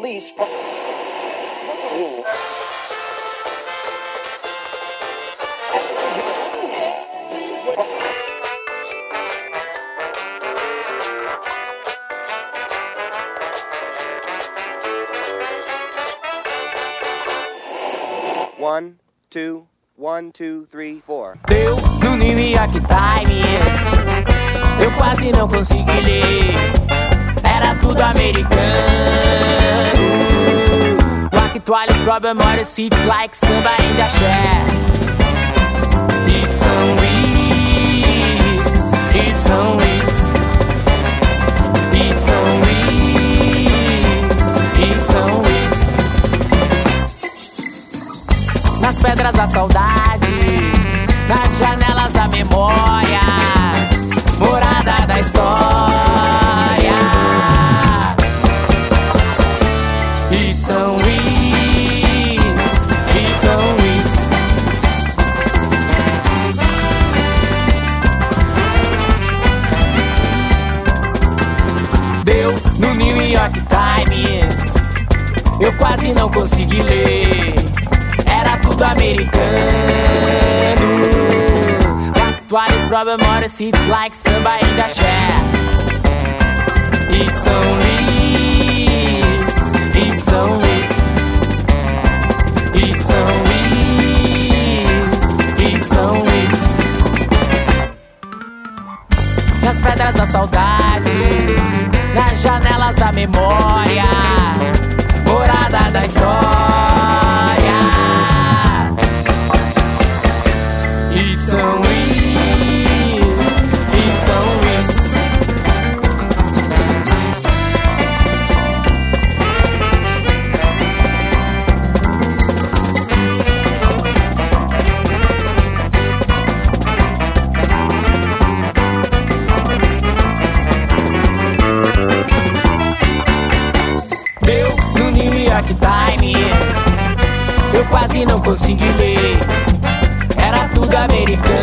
release. One, two, 1, 2, 3, 4. Deu no New York Times, eu quase não consegui ler. Era tudo americano. Rock Toiles, Problem, Morris, hits like samba and axé. It's always, it's always, it's always, it's always. Nas pedras da saudade, nas janelas da memória, morada da história. It's always, it's always. Deu no New York Times, eu quase não consegui ler. Era tudo americano. Rock Toiles, Problem, Morris, hits like samba and axé. It's always, it's always, it's always, it's always. Nas pedras da saudade, nas janelas da memória, morada da história. It's always, it's always. Deu no New York Times, eu quase não consegui ler. Era tudo americano.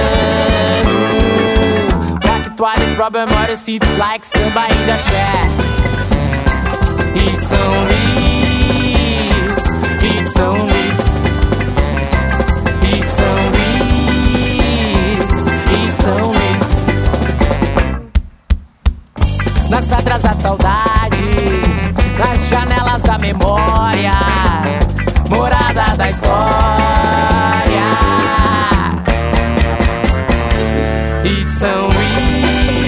Rock Toiles, Problem, Morris, hits like samba and axé. It's always, it's always, it's always, it's always. Nas pedras da saudade, nas janelas da memória, morada da história. It's always,